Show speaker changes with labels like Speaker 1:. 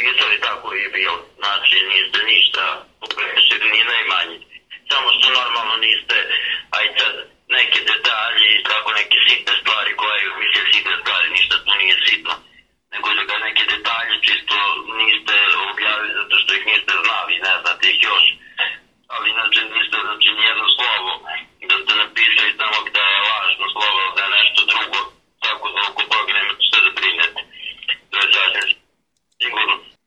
Speaker 1: potpisali tako i bilo. Znači niste ništa pogrešili, ni najmanje. Samo što normalno niste, aj sad, neke detalji i tako neke sitne stvari koje, mislim sitne stvari, ništa tu nije sitno. Nego da ga neke detalje čisto niste